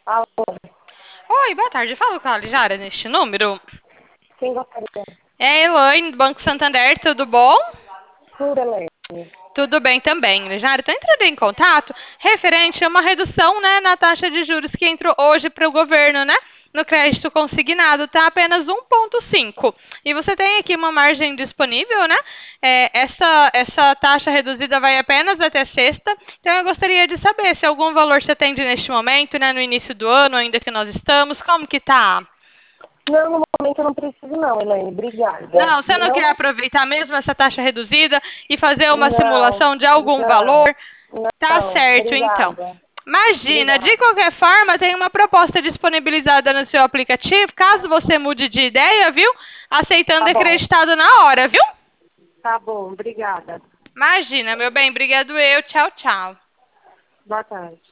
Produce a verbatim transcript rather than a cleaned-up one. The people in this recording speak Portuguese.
Alô, Oi, boa tarde. Falo com a Alijara neste número. quem gostaria? É a Elaine, do Banco Santander, tudo bom? Tudo, Helene. Tudo bem também, Alijara. Estou entrando em contato referente a uma redução, né, na taxa de juros que entrou hoje para o governo, né? No crédito consignado, tá apenas um vírgula cinco. E você tem aqui uma margem disponível, né? É, essa, essa taxa reduzida vai apenas até sexta. Então eu gostaria de saber se algum valor você atende neste momento, né? No início do ano, ainda que nós estamos, como que tá? Não, no momento eu não preciso não, Helene. Obrigada. Não, você não quer Não, aproveitar mesmo essa taxa reduzida e fazer uma não, simulação de algum não, valor? Tá não. certo, então. Obrigada. Imagina, de Obrigada. qualquer forma, tem uma proposta disponibilizada no seu aplicativo, caso você mude de ideia, viu? Aceitando Tá e bom, acreditado na hora, viu? tá bom. Obrigada. Imagina, meu bem, obrigado eu, tchau, tchau. Boa tarde.